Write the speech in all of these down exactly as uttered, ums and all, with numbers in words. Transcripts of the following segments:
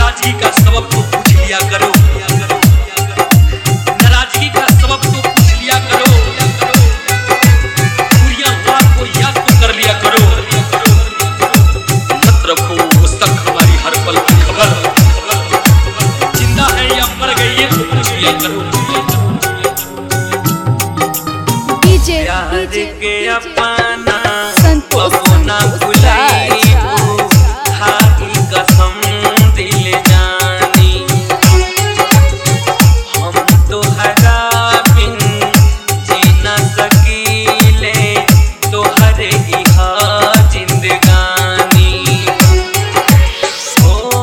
नाराजगी का सबब तो पूछ लिया करो, नाराजगी का सबब तो पूछ लिया करो, पूरियां बात को याद तो कर लिया करो, मत रखो उस तक हमारी हर पल की खबर, जिंदा है या मर गई ये तो पूछ लिया करो। डीजे प्यार के अपना संतोष ना भुलाई खाकी कसम दिल जानी, हम तोहरा बिन जी न सकीले तोहरे इहा जिंदगानी। ओ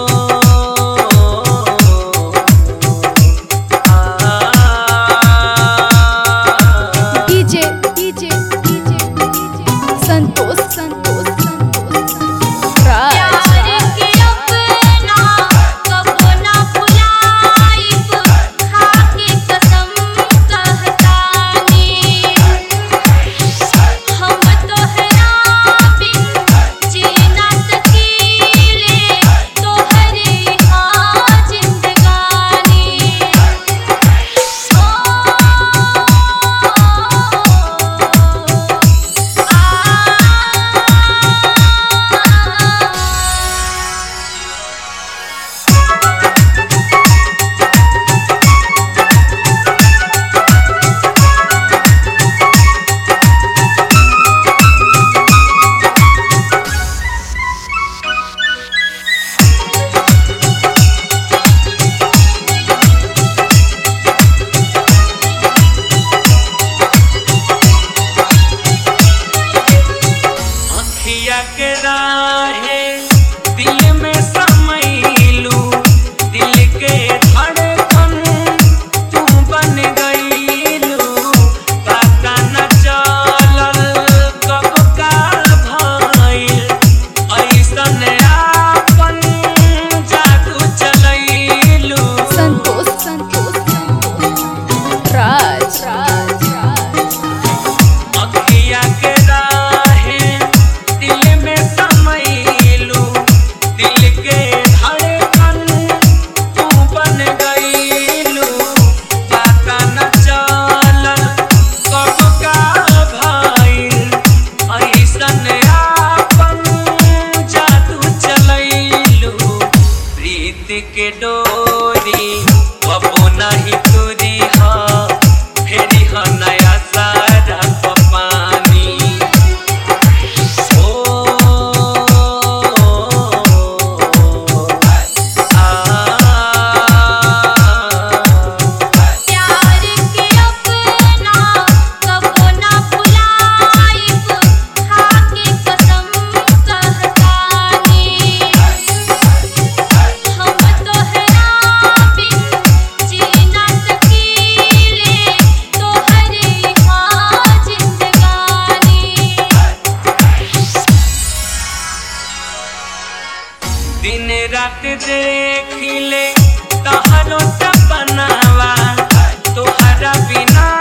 DJ DJ DJ Santosh Santosh Santosh Raj के राहे दिल में समैलू, दिल के धड़कन तू बन गईलू, पता न चलल कब का भइल ऐसन आपन जादू चलैलू। संतोष संतोष संतोष राज राज अखिया के राहे दिल में समैलू, दिल के धड़कन तू बन गईलू, पता न चलल कब का भइल ऐसन आपन जादू चलैलू। प्रीत के डोरी कबो नहीं तुरी हा, फेरी हा नया सारा पानी। दिन रात देखिले तोहरो सपनावा, तोहरा बिना